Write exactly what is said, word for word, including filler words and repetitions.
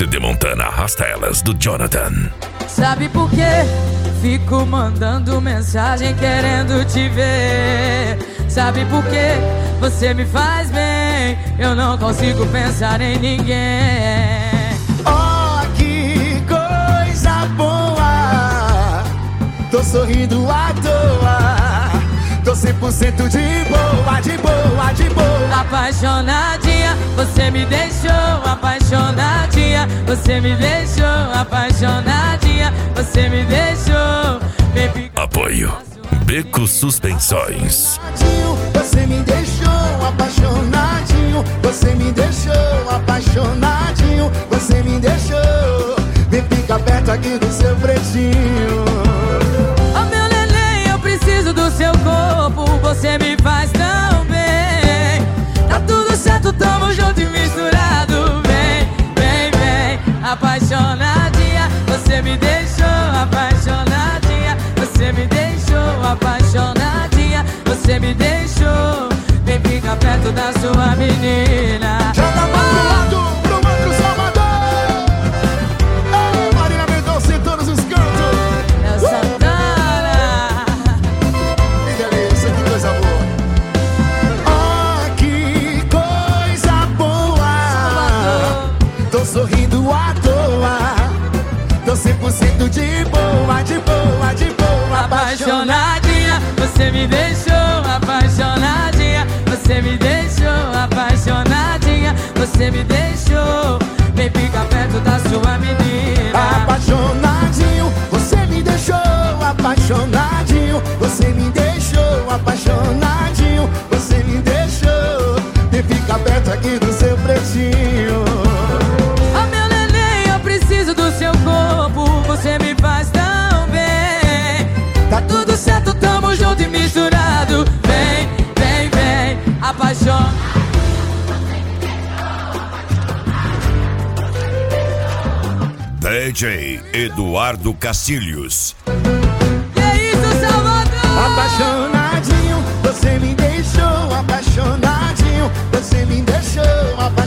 Cid Montana, arrasta elas, do Jonathan. Sabe por quê? Fico mandando mensagem querendo te ver. Sabe por quê? Você me faz bem. Eu não consigo pensar em ninguém. Oh, que coisa boa. Tô sorrindo à toa. Tô cem por cento de boa, de boa, de boa. Apaixonadinha, você me deixou. Apaixonadinha, você me deixou. Apaixonadinha, você me deixou. Baby, Apoio Beco Suspensões. Você me deixou apaixonadinho. Você me deixou apaixonadinho. Você me deixou. Vem ficar perto aqui do seu pretinho. Oh meu neném, eu preciso do seu corpo. Você me faz tão bem. Tá tudo certo, tamo junto e misturado. Vem, vem, vem. Apaixonadinha, você me deixou. Apaixonadinha, você me deixou. Apaixonadinha, você me deixou. Vem ficar perto da sua menina. Joga a mão pro lado, pro outro Salvador. Oh, Marina Mendonça em todos os cantos. É Santana. Que delícia, que coisa boa. Oh, que coisa boa. Salvador. Tô sorrindo à toa. Tô cem por cento de boa, de boa, de boa. Apaixonadinha, você me deixou. Apaixonadinha, você me deixou. Apaixonadinha, você me deixou. Vem ficar perto da sua menina. Apaixonadinho, você me deixou. Apaixonadinho, você me deixou. Apaixonadinho, você me deixou. Vem ficar perto aqui do seu pretinho. Oh meu neném, eu preciso do seu corpo. Você me faz tão bem. Tá tudo certo, tamo junto e misturado. Vem, vem, vem. Apaixona. D J Eduardo Castilhos. Que isso, Salvador? Apaixonadinho, você me deixou. Apaixonadinho, você me deixou. Apaixonadinho.